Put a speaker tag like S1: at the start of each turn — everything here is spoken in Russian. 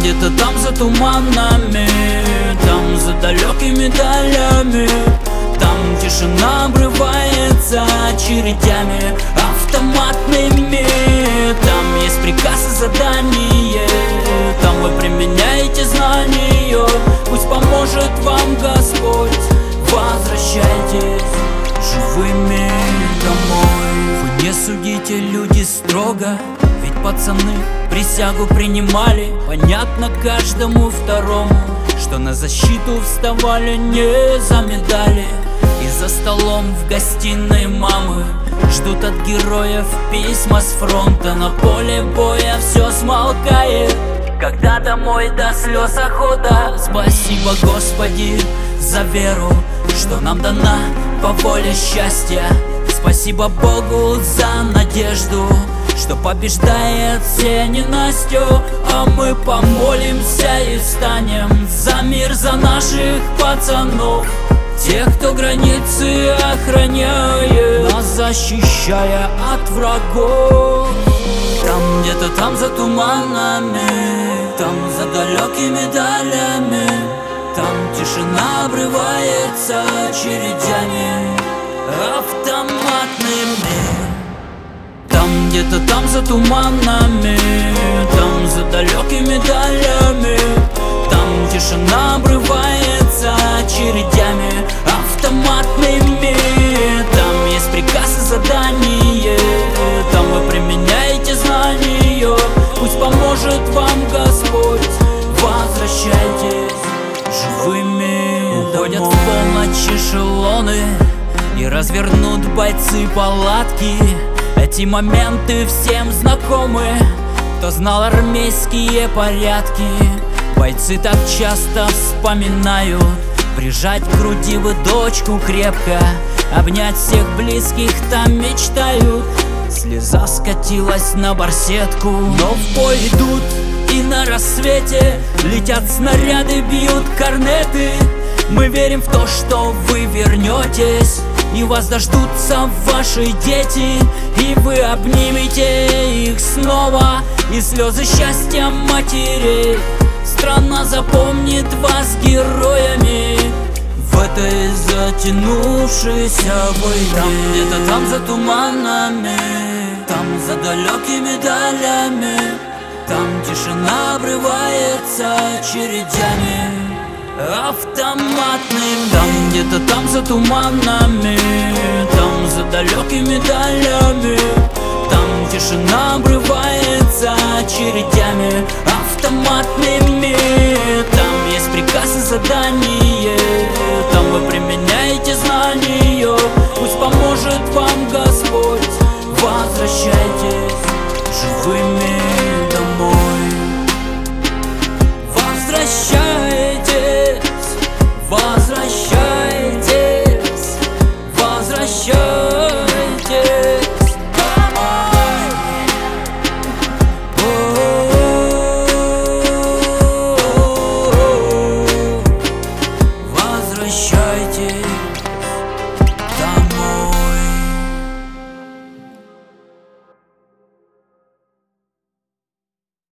S1: где-то там за туманами, там за далекими долями, там тишина обрывается очередями автоматными. Там есть приказ и задание, там вы применяете знания. Пусть поможет вам Господь, возвращайтесь живыми домой. Вы не судите, люди, строго, ведь пацаны присягу принимали. Понятно каждому второму, что на защиту вставали не за медали. И за столом в гостиной мамы ждут от героев письма с фронта. На поле боя все смолкает, когда домой до слез охота. Спасибо, Господи, за веру, что нам дана по воле счастья. Спасибо Богу за надежду, что побеждает все ненастью. А мы помолимся и встанем за мир, за наших пацанов, тех, кто границы охраняет, нас защищая от врагов. Там где-то там за туманами, там за далекими долями, там тишина обрывается очередями автоматными. Там где-то там за туманами, там за далекими долями, там тишина обрывается очередями автоматными. Там есть приказ и задание, там вы применяете знания. Пусть поможет вам Господь, возвращайтесь живыми. Уходят в полночь эшелоны и развернут бойцы палатки. Эти моменты всем знакомы, кто знал армейские порядки. Бойцы так часто вспоминают прижать к груди бы дочку крепко, обнять всех близких там мечтают. Слеза скатилась на барсетку, но в бой идут и на рассвете летят снаряды, бьют корнеты. Мы верим в то, что вы вернетесь, и вас дождутся ваши дети, и вы обнимете их снова, и слезы счастья матерей. Страна запомнит вас героями в этой затянувшейся войне. Там где-то там за туманами, там за далекими долями, там тишина обрывается очередями автоматными. Там где-то там за туманами, там за далекими долями, там тишина обрывается очередями автоматными. Там есть приказ и задание, там вы применяете знания. Пусть поможет вам Господь, возвращайтесь живыми домой. Возвращайтесь, возвращайтесь, возвращайтесь домой. Возвращайтесь.